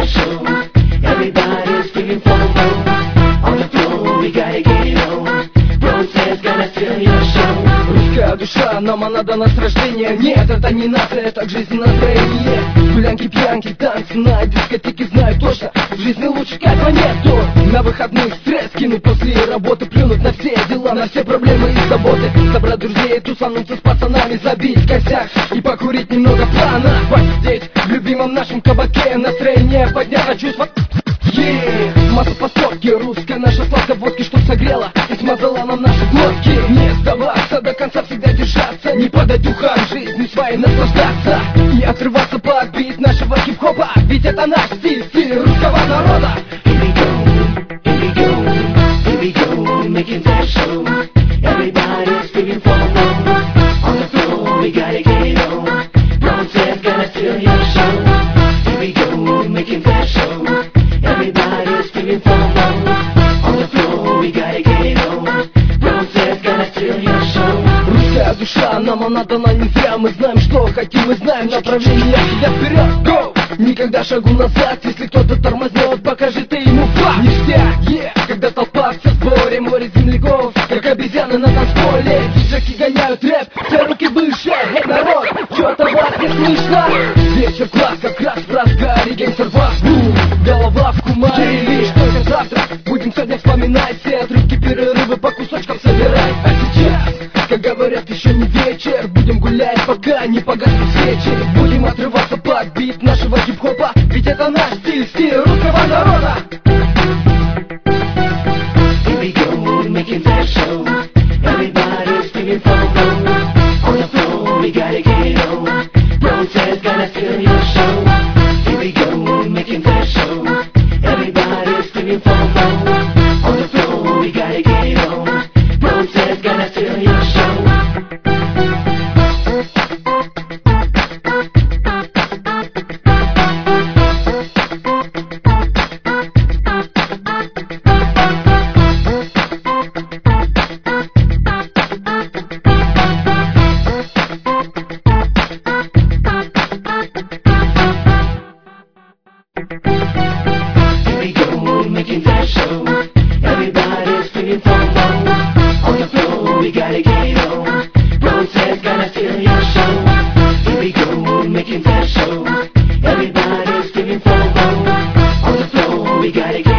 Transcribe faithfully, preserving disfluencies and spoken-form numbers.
special. Everybody's feeling FOMO. On the floor, we gotta get it on. Bro says gonna steal your show. Русская душа, нам она дана с рождения. Нет, это не нация, это к жизни настроение. Гулянки, пьянки, танцы на дискотеке, знаю точно, в жизни лучше кайфа нету. На выходных стресс кинуть после работы, плюнуть на все дела, на все проблемы и заботы. Собрать друзей, тусануться с пацанами, забить косяк и покурить немного плана. Посидеть в любимом нашем кабаке, настроение поднять, а чувства yeah. Масса подсотки, русская наша сладкая водки, что согрела и смазала нам наши глотки. Не сдаваться, до конца всегда держаться, не падать духом, жизнью своей наслаждаться и отрываться под бит нашего хип-хопа, ведь это наш стиль, стиль русского народа. Here we go, here we go, here we go, making that show. Everybody's feeling FOMO. On the floor, we gotta get it on. Bro says gonna steal your show. Here we go, making that show. Everybody's feeling FOMO. On the floor, we gotta get it on. Bro says gonna steal your show. Русская душа, нам она дана не зря. Мы знаем, что хотим, мы знаем направление. Всегда вперед, go! Никогда шагу назад. Если кто-то тормознет, покажи ты ему факт. Ништяк, yeah! Когда толпа вся в сборе, море земляков, как обезьяны на танцполе. Диджаки гоняют рэп, все руки выше. Эй, народ, чё-то вас не слышно. Вечер класс, как раз в разгаре, геймстер вас, бум, голова в кумаре. Лишь только завтра будем сегодня вспоминать все отрывки, перерывы по кусочкам собирать. А сейчас, как говорят, еще не вечер, будем гулять, пока не погаснут свечи. Будем отрываться под бит нашего хип-хопа, ведь это наш стиль, стиль русского народа. Here we go, making that show. Everybody's feeling FOMO. On the floor, we gotta get it on. Bro says gonna steal your show. Here we go, making that show. Everybody's feeling FOMO. On the floor, we gotta get it on. Bro says gonna steal your show. Here we go, making that show. Everybody's feeling FOMO. On the floor, we gotta get it on. Bro says gonna steal your show. Here we go, making that show. Everybody's feeling FOMO. On the floor, we gotta get it on.